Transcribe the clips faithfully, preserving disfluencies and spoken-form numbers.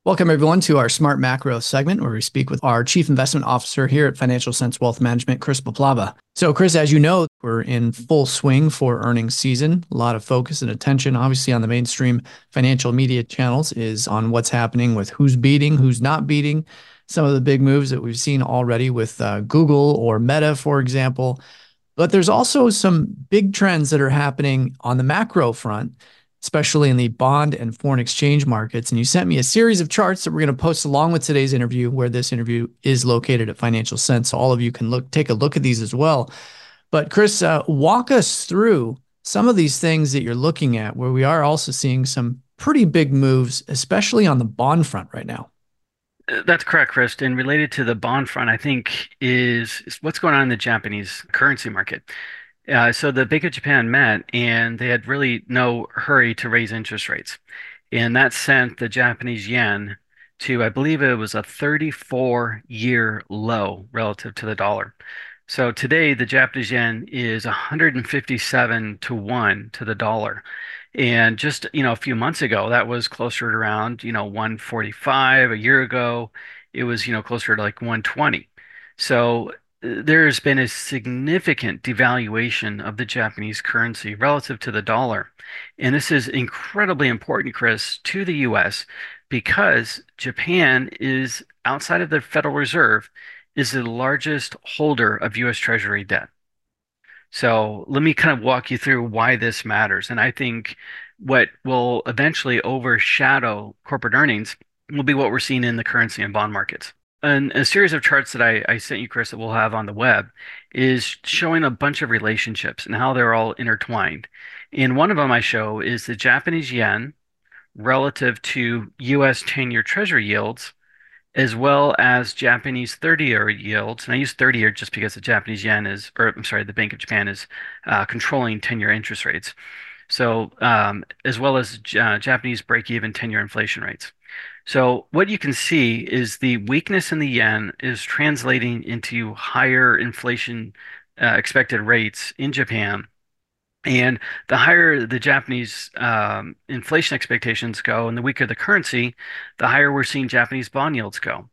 Welcome, everyone, to our Smart Macro segment where we speak with our Chief Investment Officer here at Financial Sense Wealth Management, Chris Paplava. So, Chris, as you know, we're in full swing for earnings season. A lot of focus and attention, obviously, on the mainstream financial media channels is on what's happening with who's beating, who's not beating. Some of the big moves that we've seen already with uh, Google or Meta, for example. But there's also some big trends that are happening on the macro front, especially in the bond and foreign exchange markets. And you sent me a series of charts that we're going to post along with today's interview, where this interview is located at Financial Sense. So all of you can look, take a look at these as well. But Chris, uh, walk us through some of these things that you're looking at, where we are also seeing some pretty big moves, especially on the bond front right now. That's correct, Chris. And related to the bond front, I think is, is what's going on in the Japanese currency market. Uh, so the Bank of Japan met, and they had really no hurry to raise interest rates, and that sent the Japanese yen to, I believe it was a thirty-four year low relative to the dollar. So today the Japanese yen is one hundred fifty-seven to one to the dollar. And just, you know, a few months ago, that was closer to around, you know, one forty-five. A year ago, it was, you know, closer to like one twenty. So uh, there's been a significant devaluation of the Japanese currency relative to the dollar. And this is incredibly important, Chris, to the U S because Japan is outside of the Federal Reserve is the largest holder of U S Treasury debt. So let me kind of walk you through why this matters. And I think what will eventually overshadow corporate earnings will be what we're seeing in the currency and bond markets. And a series of charts that I, I sent you, Chris, that we'll have on the web is showing a bunch of relationships and how they're all intertwined. And one of them I show is the Japanese yen relative to U S ten-year Treasury yields as well as Japanese thirty-year yields. And I use thirty-year just because the Japanese yen is, or I'm sorry, the Bank of Japan is uh, controlling ten-year interest rates. So, um, as well as uh, Japanese break-even ten-year inflation rates. So what you can see is the weakness in the yen is translating into higher inflation uh, expected rates in Japan. And the higher the Japanese um, inflation expectations go and the weaker the currency, the higher we're seeing Japanese bond yields go.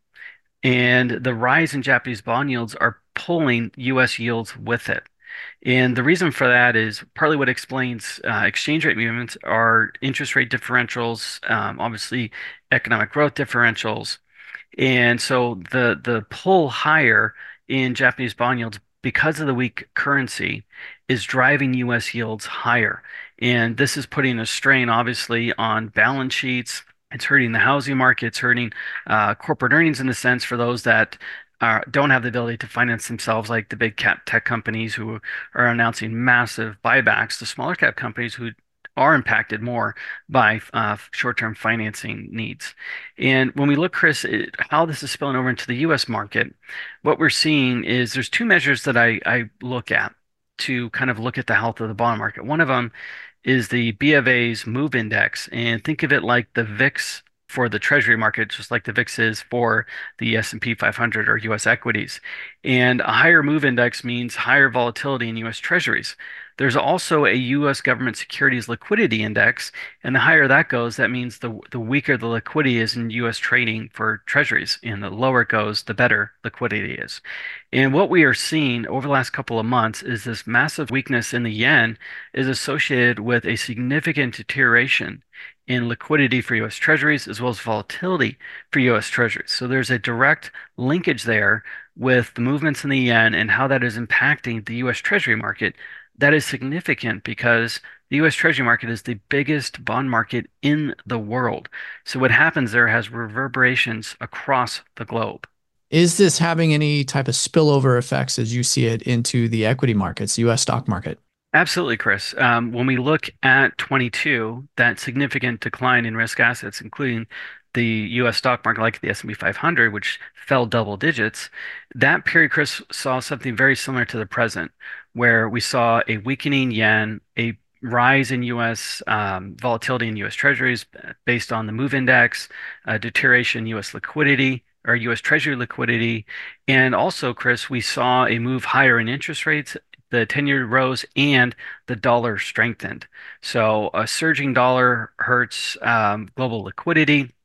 And the rise in Japanese bond yields are pulling U S yields with it. And the reason for that is partly what explains uh, exchange rate movements are interest rate differentials, um, obviously economic growth differentials. And so the the pull higher in Japanese bond yields because of the weak currency is driving U S yields higher. And this is putting a strain, obviously, on balance sheets. It's hurting the housing market. It's hurting uh, corporate earnings in the sense for those that uh, don't have the ability to finance themselves, like the big cap tech companies who are announcing massive buybacks, the smaller cap companies who are impacted more by uh, short-term financing needs. And when we look, Chris, at how this is spilling over into the U S market, what we're seeing is there's two measures that I, I look at to kind of look at the health of the bond market. One of them is the B of A's MOVE Index, and think of it like the V I X for the Treasury market, just like the V I X is for the S and P five hundred or U S equities. And a higher MOVE Index means higher volatility in U S Treasuries. There's also a U S government securities liquidity index, and the higher that goes, that means the the weaker the liquidity is in U S trading for treasuries, and the lower it goes, the better liquidity is. And what we are seeing over the last couple of months is this massive weakness in the yen is associated with a significant deterioration in liquidity for U S treasuries as well as volatility for U S treasuries. So there's a direct linkage there with the movements in the yen and how that is impacting the U S treasury market. That is significant because the U S Treasury market is the biggest bond market in the world. So what happens there has reverberations across the globe. Is this having any type of spillover effects as you see it into the equity markets, U S stock market? Absolutely, Chris. Um, when we look at twenty-two, that significant decline in risk assets, including the U S stock market, like the S and P five hundred, which fell double digits, that period, Chris, saw something very similar to the present, where we saw a weakening yen, a rise in U S um, volatility in U S treasuries based on the MOVE index, a deterioration in U S liquidity or U S Treasury liquidity. And also, Chris, we saw a move higher in interest rates. The ten-year rose and the dollar strengthened. So a surging dollar hurts um, global liquidity.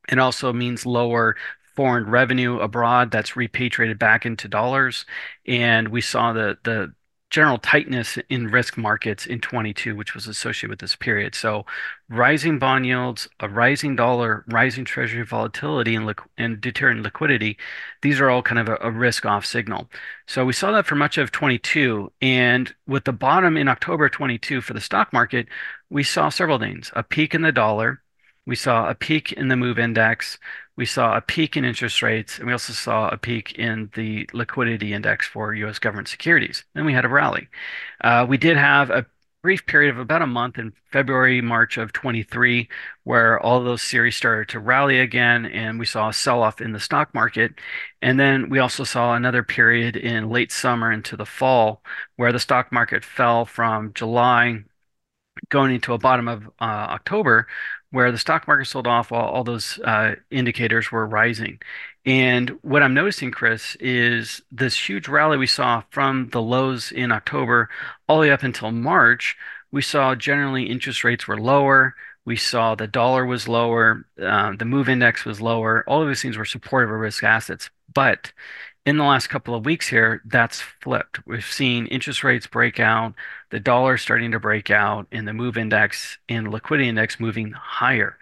It also means lower foreign revenue abroad that's repatriated back into dollars. And we saw the the general tightness in risk markets in twenty-two, which was associated with this period. So rising bond yields, a rising dollar, rising treasury volatility and, liqu and deterrent liquidity, these are all kind of a, a risk-off signal. So we saw that for much of twenty-two. And with the bottom in October twenty-two for the stock market, we saw several things. A peak in the dollar. We saw a peak in the MOVE index. We saw a peak in interest rates, and we also saw a peak in the liquidity index for U S government securities. Then we had a rally. Uh, we did have a brief period of about a month in February, March of twenty-three, where all those series started to rally again, and we saw a sell-off in the stock market. And then we also saw another period in late summer into the fall, where the stock market fell from July going into a bottom of uh, October, where the stock market sold off while all those uh, indicators were rising. And what I'm noticing, Chris, is this huge rally we saw from the lows in October all the way up until March. We saw generally interest rates were lower. We saw the dollar was lower. Uh, the MOVE index was lower. All of these things were supportive of risk assets. But in the last couple of weeks here, that's flipped. We've seen interest rates break out, the dollar starting to break out, and the MOVE index and liquidity index moving higher.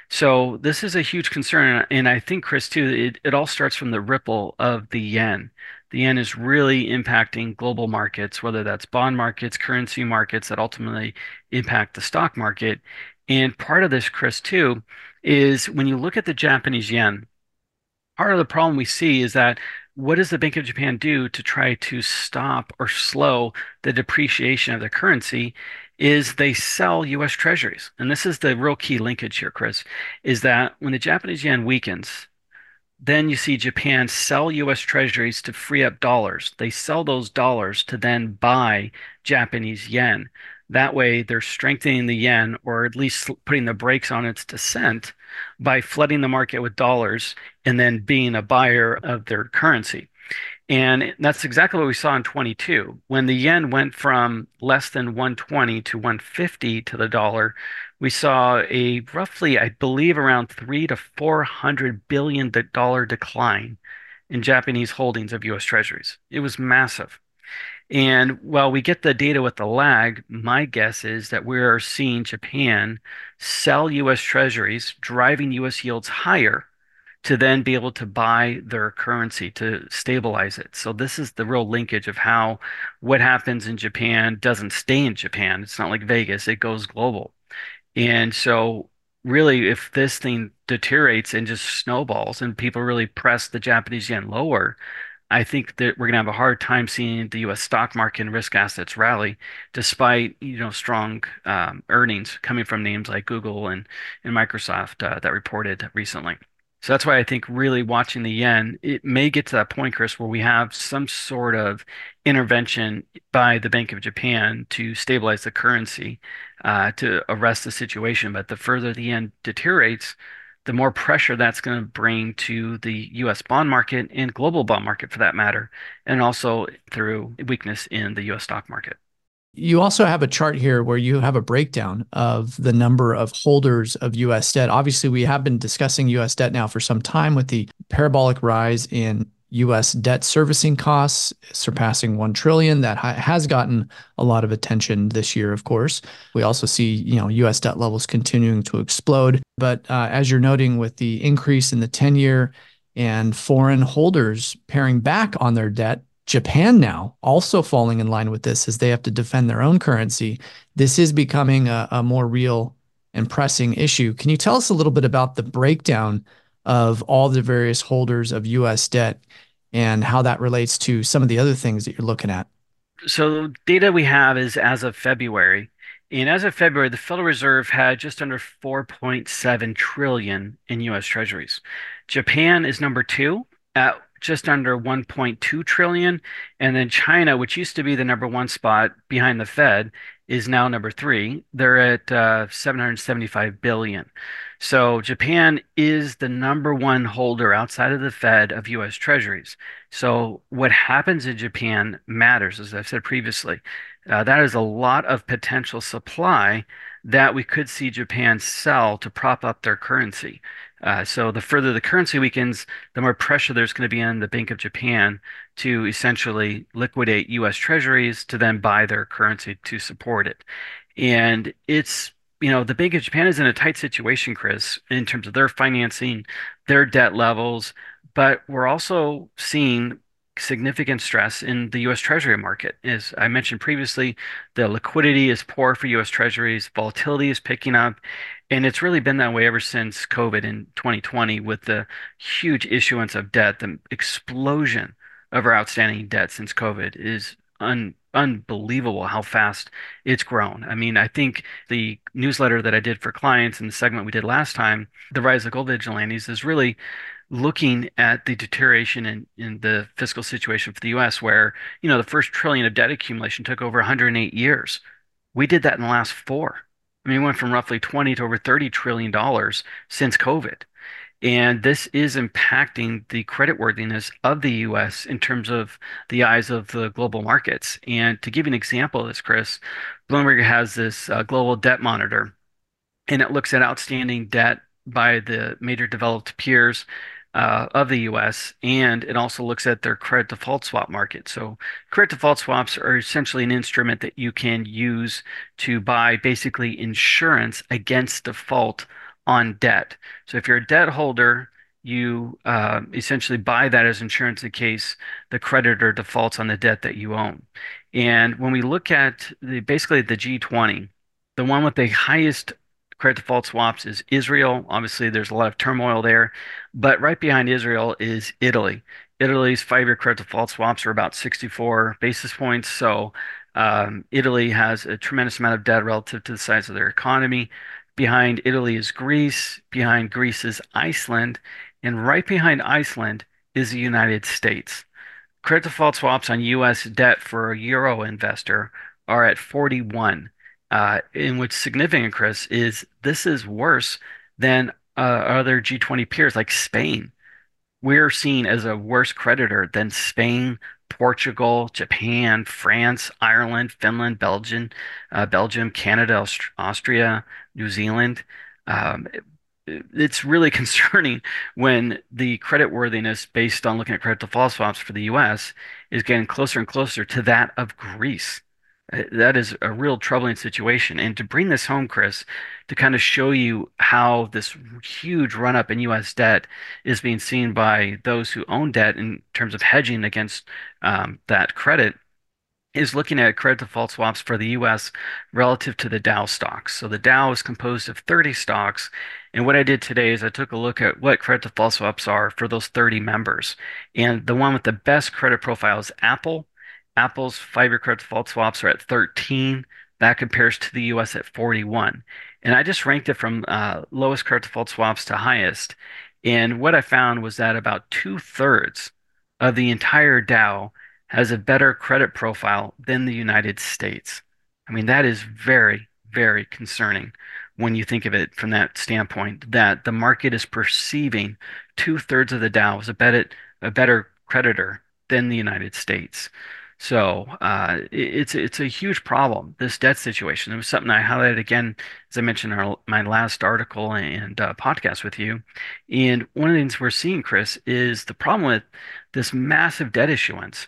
So this is a huge concern. And I think, Chris, too, it, it all starts from the ripple of the yen. The yen is really impacting global markets, whether that's bond markets, currency markets that ultimately impact the stock market. And part of this, Chris, too, is when you look at the Japanese yen, part of the problem we see is that what does the Bank of Japan do to try to stop or slow the depreciation of the currency is they sell U S treasuries. And this is the real key linkage here, Chris, is that when the Japanese yen weakens, then you see Japan sell U S treasuries to free up dollars. They sell those dollars to then buy Japanese yen. That way, they're strengthening the yen or at least putting the brakes on its descent by flooding the market with dollars and then being a buyer of their currency. And that's exactly what we saw in twenty-two. When the yen went from less than one twenty to one fifty to the dollar, we saw a roughly, I believe, around three to four hundred billion dollar decline in Japanese holdings of U S treasuries. It was massive. And while we get the data with the lag, my guess is that we're seeing Japan sell U S treasuries, driving U S yields higher to then be able to buy their currency to stabilize it. So this is the real linkage of how what happens in Japan doesn't stay in Japan. It's not like Vegas, it goes global. And so really, if this thing deteriorates and just snowballs and people really press the Japanese yen lower, I think that we're going to have a hard time seeing the U S stock market and risk assets rally, despite you know strong um, earnings coming from names like Google and and Microsoft uh, that reported recently. So that's why I think really watching the yen, it may get to that point, Chris, where we have some sort of intervention by the Bank of Japan to stabilize the currency, uh, to arrest the situation. But the further the yen deteriorates, the more pressure that's going to bring to the U S bond market and global bond market for that matter, and also through weakness in the U S stock market. You also have a chart here where you have a breakdown of the number of holders of U S debt. Obviously, we have been discussing U S debt now for some time with the parabolic rise in U S debt servicing costs surpassing one trillion dollars. That ha has gotten a lot of attention this year, of course. We also see, you know, U S debt levels continuing to explode. But uh, as you're noting with the increase in the ten-year and foreign holders paring back on their debt, Japan now also falling in line with this as they have to defend their own currency. This is becoming a, a more real and pressing issue. Can you tell us a little bit about the breakdown of all the various holders of U S debt and how that relates to some of the other things that you're looking at? So data we have is as of February. And as of February, the Federal Reserve had just under four point seven trillion in U S treasuries. Japan is number two at just under one point two trillion. And then China, which used to be the number one spot behind the Fed, is now number three. They're at uh, seven hundred seventy-five billion. So Japan is the number one holder outside of the Fed of U S treasuries. So what happens in Japan matters, as I've said previously. Uh, that is a lot of potential supply that we could see Japan sell to prop up their currency. Uh, so the further the currency weakens, the more pressure there's going to be on the Bank of Japan to essentially liquidate U S Treasuries to then buy their currency to support it. And it's, you know, the Bank of Japan is in a tight situation, Chris, in terms of their financing, their debt levels, but we're also seeing significant stress in the U S Treasury market. As I mentioned previously, the liquidity is poor for U S Treasuries, volatility is picking up, and it's really been that way ever since COVID in twenty twenty with the huge issuance of debt, the explosion of our outstanding debt since COVID is un unbelievable how fast it's grown. I mean, I think the newsletter that I did for clients and the segment we did last time, The Rise of Gold Vigilantes, is really looking at the deterioration in, in the fiscal situation for the U S, where, you know, the first trillion of debt accumulation took over one hundred eight years. We did that in the last four. I mean, we went from roughly twenty to over thirty trillion dollars since COVID. And this is impacting the creditworthiness of the U S in terms of the eyes of the global markets. And to give you an example of this, Chris, Bloomberg has this uh, global debt monitor, and it looks at outstanding debt by the major developed peers uh, of the U S, and it also looks at their credit default swap market. So credit default swaps are essentially an instrument that you can use to buy basically insurance against default on debt. So if you're a debt holder, you uh, essentially buy that as insurance in case the creditor defaults on the debt that you own. And when we look at the basically the G twenty, the one with the highest credit default swaps is Israel. Obviously, there's a lot of turmoil there, but right behind Israel is Italy. Italy's five-year credit default swaps are about sixty-four basis points. So um, Italy has a tremendous amount of debt relative to the size of their economy. Behind Italy is Greece. Behind Greece is Iceland. And right behind Iceland is the United States. Credit default swaps on U S debt for a euro investor are at forty-one. Uh, in which significant, Chris, is this is worse than uh, other G twenty peers like Spain. We're seen as a worse creditor than Spain, Portugal, Japan, France, Ireland, Finland, Belgium, uh, Belgium, Canada, Aust Austria, New Zealand. Um, it- it's really concerning when the creditworthiness based on looking at credit default swaps for the U S is getting closer and closer to that of Greece. Uh, That is a real troubling situation. And to bring this home, Chris, to kind of show you how this huge run up in U S debt is being seen by those who own debt in terms of hedging against um, that credit, is looking at credit default swaps for the U S relative to the Dow stocks. So the Dow is composed of thirty stocks. And what I did today is I took a look at what credit default swaps are for those thirty members. And the one with the best credit profile is Apple. Apple's five-year credit default swaps are at thirteen. That compares to the U S at forty-one. And I just ranked it from uh, lowest credit default swaps to highest. And what I found was that about two-thirds of the entire Dow has a better credit profile than the United States. I mean, that is very, very concerning when you think of it from that standpoint, that the market is perceiving two-thirds of the Dow as a better, a better creditor than the United States. So uh, it- it's it's a huge problem, this debt situation. It was something I highlighted again, as I mentioned in our, my last article and uh, podcast with you. And one of the things we're seeing, Chris, is the problem with this massive debt issuance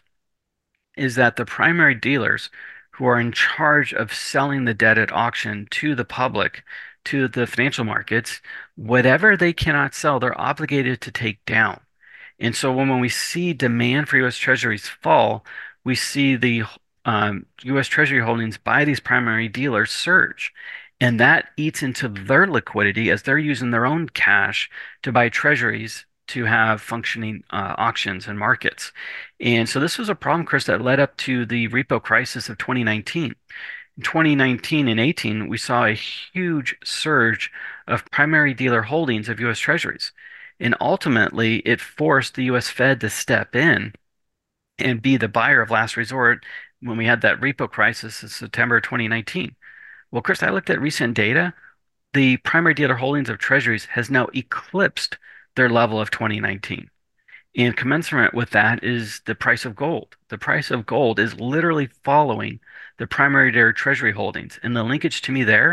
is that the primary dealers who are in charge of selling the debt at auction to the public, to the financial markets, whatever they cannot sell, they're obligated to take down. And so when, when we see demand for U S Treasuries fall, we see the um, U S Treasury holdings by these primary dealers surge. And that eats into their liquidity as they're using their own cash to buy treasuries to have functioning uh, auctions and markets. And so this was a problem, Chris, that led up to the repo crisis of twenty nineteen. In twenty nineteen and eighteen, we saw a huge surge of primary dealer holdings of U S Treasuries. And ultimately, it forced the U S Fed to step in and be the buyer of last resort when we had that repo crisis in September twenty nineteen. Well, Chris, I looked at recent data. The primary dealer holdings of treasuries has now eclipsed their level of twenty nineteen. And commensurate with that is the price of gold. The price of gold is literally following the primary dealer treasury holdings. And the linkage to me there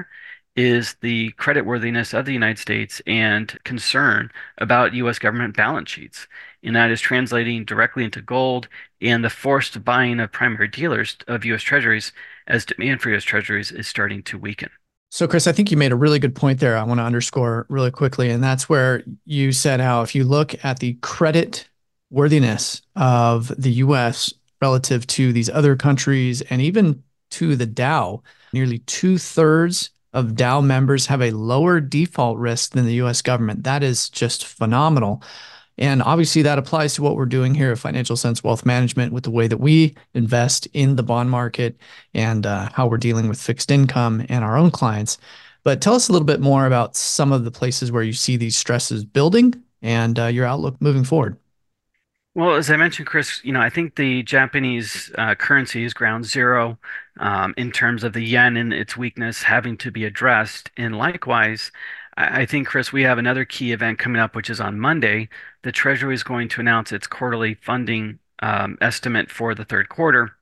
is the creditworthiness of the United States and concern about U S government balance sheets. And that is translating directly into gold and the forced buying of primary dealers of U S Treasuries as demand for U S Treasuries is starting to weaken. So, Chris, I think you made a really good point there. I want to underscore really quickly. And that's where you said how if you look at the credit worthiness of the U S relative to these other countries and even to the Dow, nearly two thirds of Dow members have a lower default risk than the U S government. That is just phenomenal. And obviously, that applies to what we're doing here at Financial Sense Wealth Management with the way that we invest in the bond market and uh, how we're dealing with fixed income and our own clients. But tell us a little bit more about some of the places where you see these stresses building and uh, your outlook moving forward. Well, as I mentioned, Chris, you know, I think the Japanese uh, currency is ground zero um, in terms of the yen and its weakness having to be addressed. And likewise, I I think, Chris, we have another key event coming up, which is on Monday. The Treasury is going to announce its quarterly funding um, estimate for the third quarter.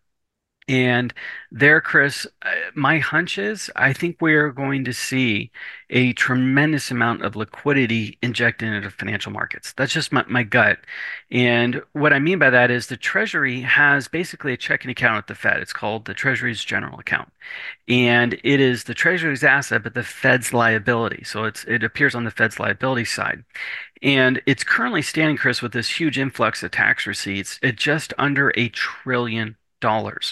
And there, Chris, uh, my hunch is I think we're going to see a tremendous amount of liquidity injected into financial markets. That's just my, my gut. And what I mean by that is the Treasury has basically a checking account at the Fed. It's called the Treasury's general account. And it is the Treasury's asset, but the Fed's liability. So it's it appears on the Fed's liability side. And it's currently standing, Chris, with this huge influx of tax receipts at just under a trillion dollars.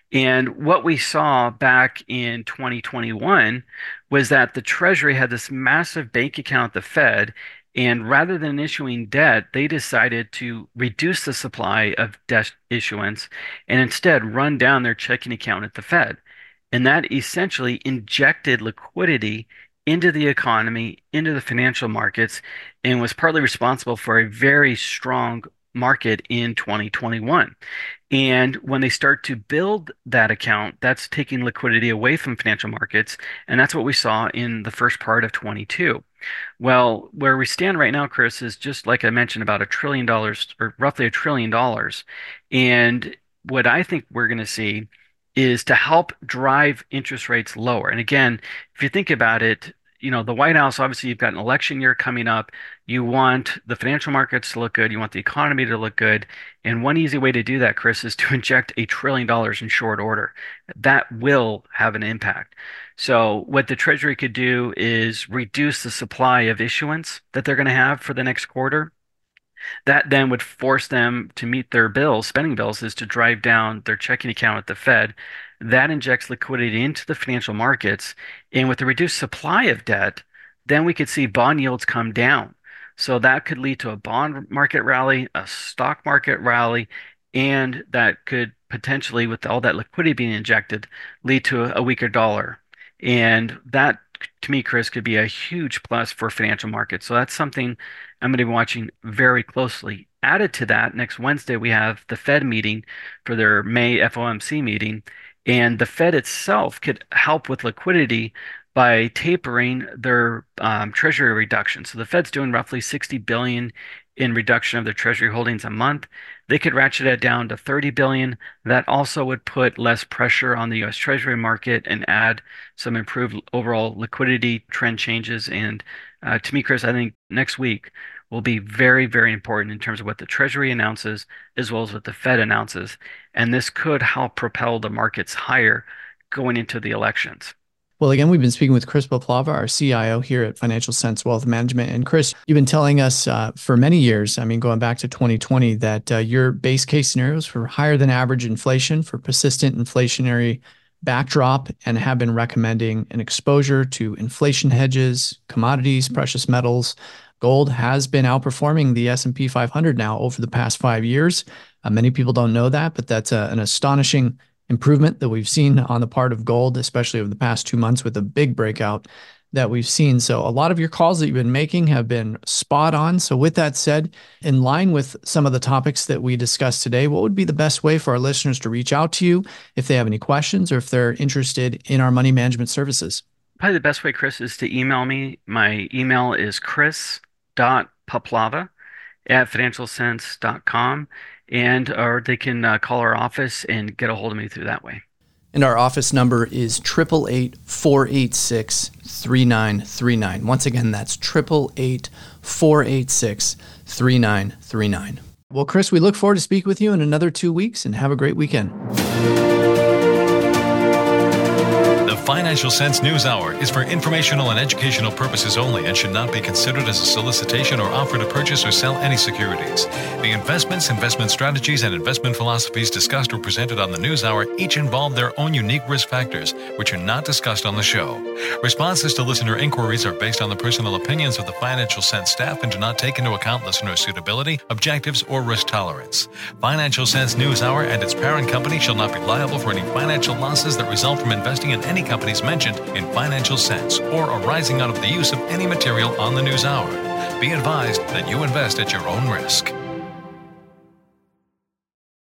And what we saw back in twenty twenty-one was that the Treasury had this massive bank account at the Fed, and rather than issuing debt, they decided to reduce the supply of debt issuance and instead run down their checking account at the Fed. And that essentially injected liquidity into the economy, into the financial markets, and was partly responsible for a very strong market in twenty twenty-one. And when they start to build that account, that's taking liquidity away from financial markets. And that's what we saw in the first part of twenty-two. Well, where we stand right now, Chris, is just like I mentioned, about a trillion dollars or roughly a trillion dollars. And what I think we're going to see is to help drive interest rates lower. And again, if you think about it, you know, the White House, obviously, you've got an election year coming up. You want the financial markets to look good. You want the economy to look good. And one easy way to do that, Chris, is to inject a trillion dollars in short order. That will have an impact. So what the Treasury could do is reduce the supply of issuance that they're going to have for the next quarter. That then would force them to meet their bills, spending bills, is to drive down their checking account at the Fed. That injects liquidity into the financial markets. And with the reduced supply of debt, then we could see bond yields come down. So that could lead to a bond market rally, a stock market rally, and that could potentially, with all that liquidity being injected, lead to a, a weaker dollar. And that, to me, Chris, could be a huge plus for financial markets. So that's something I'm going to be watching very closely. Added to that, next Wednesday, we have the Fed meeting for their May F O M C meeting. And the Fed itself could help with liquidity by tapering their um, treasury reduction. So the Fed's doing roughly sixty billion dollars in reduction of their treasury holdings a month. They could ratchet it down to thirty billion dollars. That also would put less pressure on the U S Treasury market and add some improved overall liquidity trend changes. And uh, to me, Chris, I think next week will be very, very important in terms of what the Treasury announces as well as what the Fed announces. And this could help propel the markets higher going into the elections. Well, again, we've been speaking with Chris Poplava, our C I O here at Financial Sense Wealth Management. And Chris, you've been telling us uh, for many years, I mean, going back to twenty twenty, that uh, your base case scenarios for higher than average inflation, for persistent inflationary backdrop, and have been recommending an exposure to inflation hedges, commodities, precious metals. Gold has been outperforming the S and P five hundred now over the past five years. Uh, many people don't know that, but that's a, an astonishing improvement that we've seen on the part of gold, especially over the past two months with a big breakout that we've seen. So a lot of your calls that you've been making have been spot on. So with that said, in line with some of the topics that we discussed today, what would be the best way for our listeners to reach out to you if they have any questions or if they're interested in our money management services? Probably the best way, Chris, is to email me. My email is chris.poplava at financial sense dot com, and or they can uh, call our office and get a hold of me through that way. And our office number is eight eight eight, four eight six, three nine three nine. Once again, that's eight eight eight, four eight six, three nine three nine. Well, Chris, we look forward to speaking with you in another two weeks and have a great weekend. The Financial Sense News Hour is for informational and educational purposes only and should not be considered as a solicitation or offer to purchase or sell any securities. The investments, investment strategies, and investment philosophies discussed or presented on the News Hour each involve their own unique risk factors, which are not discussed on the show. Responses to listener inquiries are based on the personal opinions of the Financial Sense staff and do not take into account listener suitability, objectives, or risk tolerance. Financial Sense News Hour and its parent company shall not be liable for any financial losses that result from investing in any companies mentioned in Financial Sense or arising out of the use of any material on the News Hour. Be advised that you invest at your own risk.